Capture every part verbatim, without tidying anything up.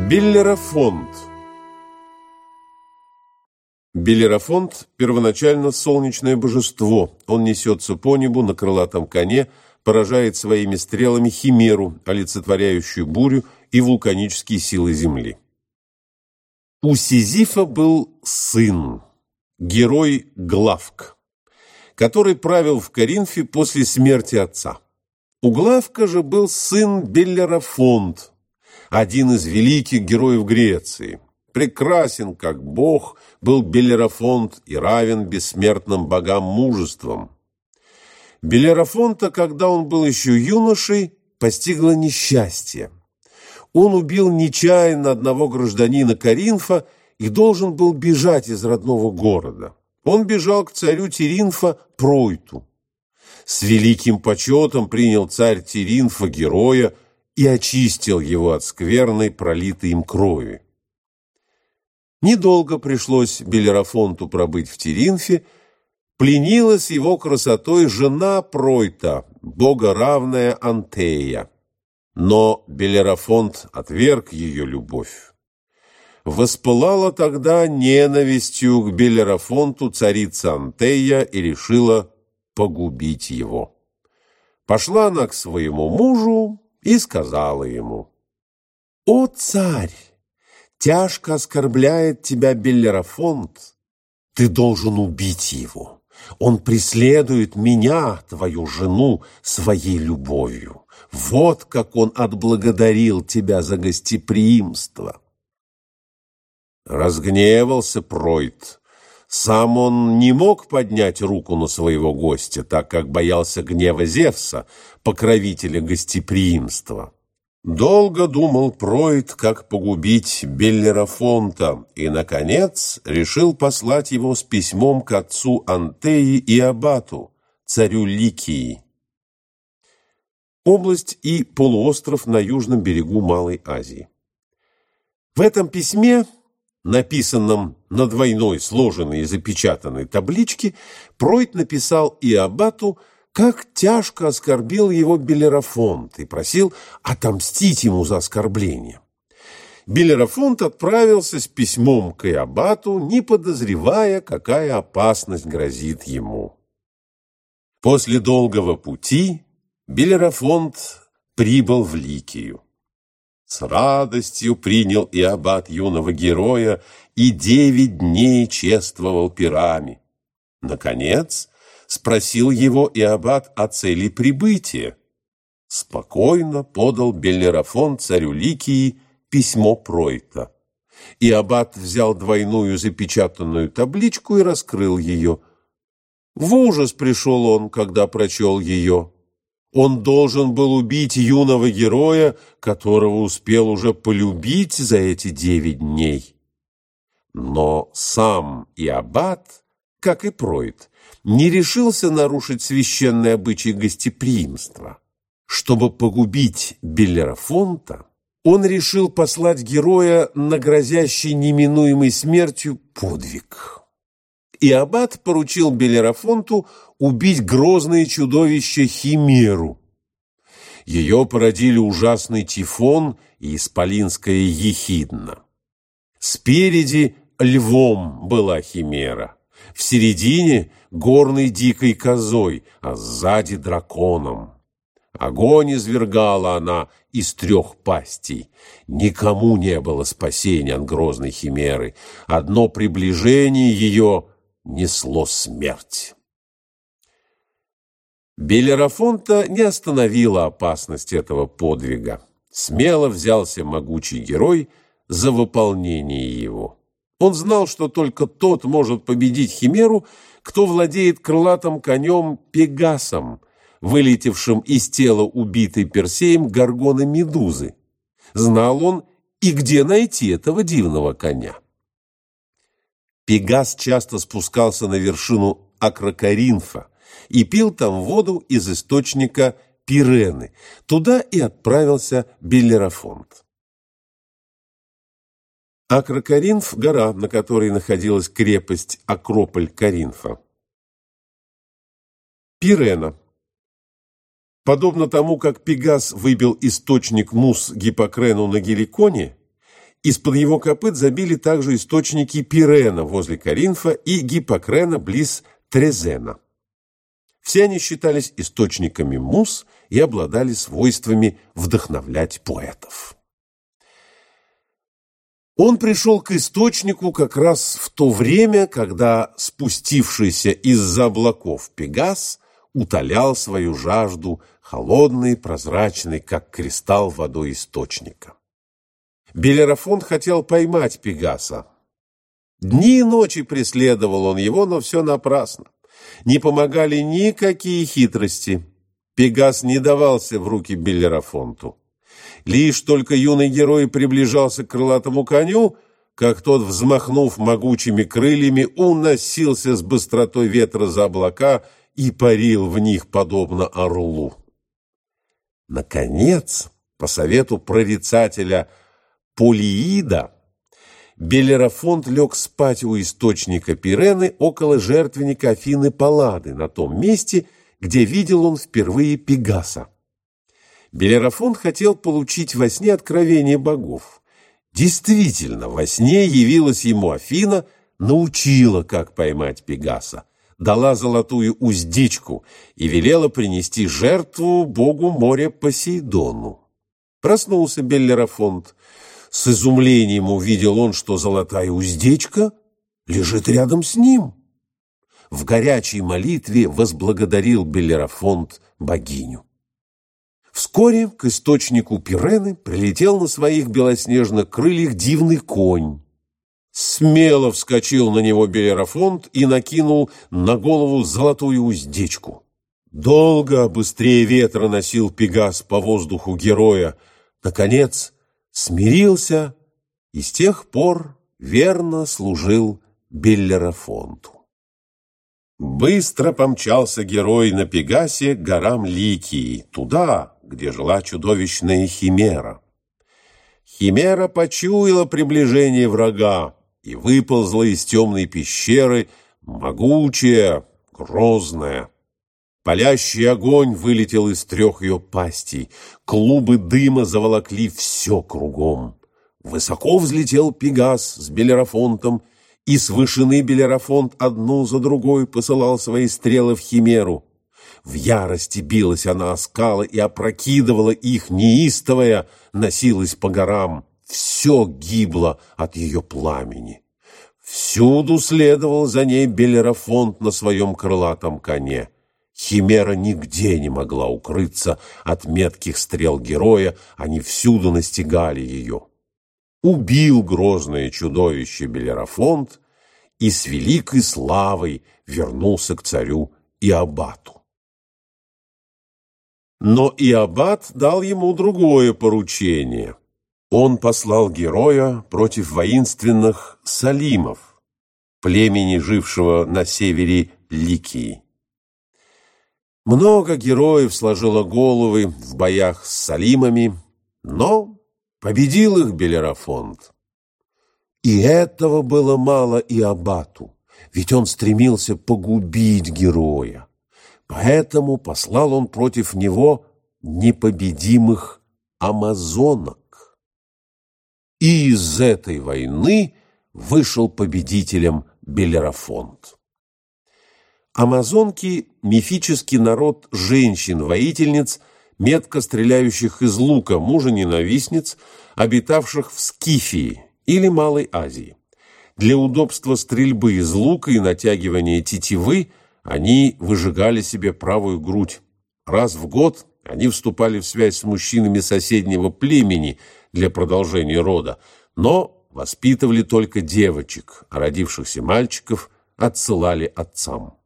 Беллерафонт. Беллерафонт – первоначально солнечное божество. Он несется по небу на крылатом коне, поражает своими стрелами химеру, олицетворяющую бурю и вулканические силы земли. У Сизифа был сын, герой Главк, который правил в Коринфе после смерти отца. У Главка же был сын Беллерафонт, один из великих героев Греции. Прекрасен, как бог, был Беллерафонт и равен бессмертным богам мужеством. Беллерафонта, когда он был еще юношей, постигло несчастье. Он убил нечаянно одного гражданина Коринфа и должен был бежать из родного города. Он бежал к царю Теринфа Пройту. С великим почетом принял царь Теринфа героя и очистил его от скверной, пролитой им крови. Недолго пришлось Беллерафонту пробыть в Теринфе. Пленилась его красотой жена Пройта, богоравная Антея. Но Беллерафонт отверг ее любовь. Воспылала тогда ненавистью к Беллерафонту царица Антея и решила погубить его. Пошла она к своему мужу и сказала ему: «О, царь! Тяжко оскорбляет тебя Беллерафонт. Ты должен убить его. Он преследует меня, твою жену, своей любовью. Вот как он отблагодарил тебя за гостеприимство». Разгневался Пройт. Сам он не мог поднять руку на своего гостя, так как боялся гнева Зевса, покровителя гостеприимства. Долго думал Пройт, как погубить Беллерафонта, и, наконец, решил послать его с письмом к отцу Антеи и Абату, царю Ликии. Область и полуостров на южном берегу Малой Азии. В этом письме, написанном на двойной сложенной и запечатанной табличке, Пройт написал Иабату, как тяжко оскорбил его Беллерафонт, и просил отомстить ему за оскорбление. Беллерафонт отправился с письмом к Иабату, не подозревая, какая опасность грозит ему. После долгого пути Беллерафонт прибыл в Ликию. С радостью принял Иабат юного героя и девять дней чествовал пирами. Наконец, спросил его Иабат о цели прибытия. Спокойно подал Беллерафонт царю Ликии письмо Пройта. Иабат взял двойную запечатанную табличку и раскрыл ее. В ужас пришел он, когда прочел ее. Он должен был убить юного героя, которого успел уже полюбить за эти девять дней. Но сам Иабат, как и Пройт, не решился нарушить священный обычай гостеприимства. Чтобы погубить Беллерафонта, он решил послать героя на грозящий неминуемой смертью подвиг. Иабат поручил Беллерафонту убить грозное чудовище Химеру. Ее породили ужасный Тифон и исполинская Ехидна. Спереди львом была Химера, в середине — горной дикой козой, а сзади — драконом. Огонь извергала она из трех пастей. Никому не было спасения от грозной Химеры. Одно приближение ее несло смерть. Беллерафонта не остановила опасность этого подвига. Смело взялся могучий герой за выполнение его. Он знал, что только тот может победить Химеру, кто владеет крылатым конем Пегасом, вылетевшим из тела убитой Персеем Горгоны Медузы. Знал он и где найти этого дивного коня. Пегас часто спускался на вершину Акрокоринфа и пил там воду из источника Пирены. Туда и отправился Беллерафонт. Акрокоринф – гора, на которой находилась крепость Акрополь Коринфа. Пирена. Подобно тому, как Пегас выбил источник Мус Гиппокрену на Геликоне, Из-под его копыт забили также источники Пирена возле Коринфа и Гиппокрена близ Трезена. Все они считались источниками муз и обладали свойствами вдохновлять поэтов. Он пришел к источнику как раз в то время, когда спустившийся из-за облаков Пегас утолял свою жажду холодной, прозрачной, как кристалл, водой источника. Белерафонт хотел поймать Пегаса. Дни и ночи преследовал он его, но все напрасно. Не помогали никакие хитрости. Пегас не давался в руки Белерафонту. Лишь только юный герой приближался к крылатому коню, как тот, взмахнув могучими крыльями, уносился с быстротой ветра за облака и парил в них, подобно орлу. Наконец, по совету прорицателя Полиида, Белерафонт лег спать у источника Пирены около жертвенника Афины Паллады, на том месте, где видел он впервые Пегаса. Белерафонт хотел получить во сне откровение богов. Действительно, во сне явилась ему Афина, научила, как поймать Пегаса, дала золотую уздечку и велела принести жертву богу моря Посейдону. Проснулся Белерафонт. С изумлением увидел он, что золотая уздечка лежит рядом с ним. В горячей молитве возблагодарил Белерафонт богиню. Вскоре к источнику Пирены прилетел на своих белоснежных крыльях дивный конь. Смело вскочил на него Белерафонт и накинул на голову золотую уздечку. Долго, быстрее ветра носил Пегас по воздуху героя. Наконец смирился и с тех пор верно служил Белерафонту. Быстро помчался герой на Пегасе к горам Ликии, туда, где жила чудовищная Химера. Химера почуяла приближение врага и выползла из темной пещеры, могучая, грозная. Палящий огонь вылетел из трех ее пастей, клубы дыма заволокли все кругом. Высоко взлетел Пегас с Белерафонтом, и с вышины Белерафонт одну за другой посылал свои стрелы в Химеру. В ярости билась она о скалы и опрокидывала их, неистовая, носилась по горам. Все гибло от ее пламени. Всюду следовал за ней Белерафонт на своем крылатом коне. Химера нигде не могла укрыться от метких стрел героя, они всюду настигали ее. Убил грозное чудовище Белерафонт и с великой славой вернулся к царю Иобату. Но Иобат дал ему другое поручение. Он послал героя против воинственных салимов, племени, жившего на севере Ликии. Много героев сложило головы в боях с салимами, но победил их Белерафонт. И этого было мало Иобату, ведь он стремился погубить героя. Поэтому послал он против него непобедимых амазонок. И из этой войны вышел победителем Белерафонт. Амазонки – мифический народ женщин-воительниц, метко стреляющих из лука, мужа-ненавистниц, обитавших в Скифии или Малой Азии. Для удобства стрельбы из лука и натягивания тетивы они выжигали себе правую грудь. Раз в год они вступали в связь с мужчинами соседнего племени для продолжения рода, но воспитывали только девочек, а родившихся мальчиков отсылали отцам.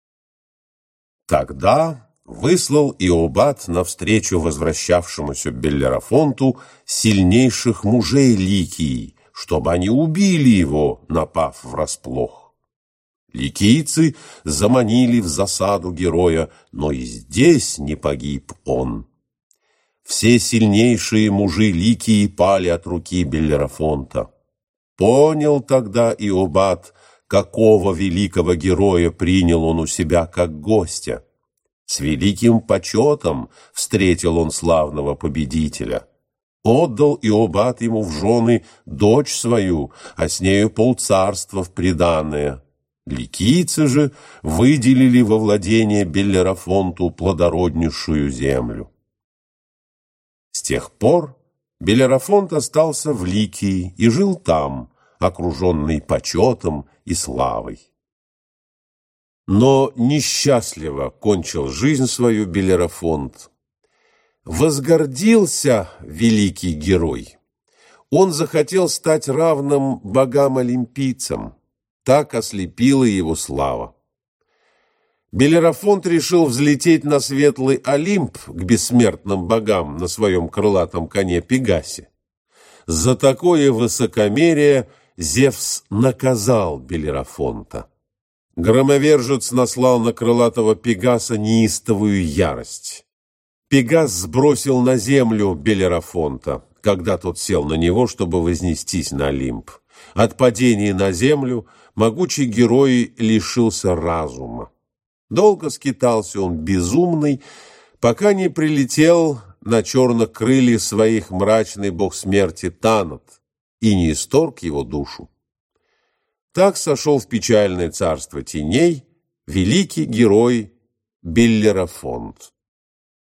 Тогда выслал Иобат навстречу возвращавшемуся Белерафонту сильнейших мужей Ликии, чтобы они убили его, напав врасплох. Ликийцы заманили в засаду героя, но и здесь не погиб он. Все сильнейшие мужи Ликии пали от руки Белерафонта. Понял тогда Иобат, какого великого героя принял он у себя как гостя. С великим почетом встретил он славного победителя. Отдал Иобат ему в жены дочь свою, а с нею полцарства в приданое. Ликийцы же выделили во владение Беллерафонту плодороднейшую землю. С тех пор Беллерафонт остался в Ликии и жил там, окруженный почетом и славой. Но несчастливо кончил жизнь свою Беллерафонт. Возгордился великий герой. Он захотел стать равным богам-олимпийцам. Так ослепила его слава. Беллерафонт решил взлететь на светлый Олимп к бессмертным богам на своем крылатом коне Пегасе. За такое высокомерие Зевс наказал Беллерафонта. Громовержец наслал на крылатого Пегаса неистовую ярость. Пегас сбросил на землю Беллерафонта, когда тот сел на него, чтобы вознестись на Олимп. От падения на землю могучий герой лишился разума. Долго скитался он безумный, пока не прилетел на черных крыльях своих мрачный бог смерти Танат и не исторг его душу. Так сошел в печальное царство теней великий герой Беллерафонт.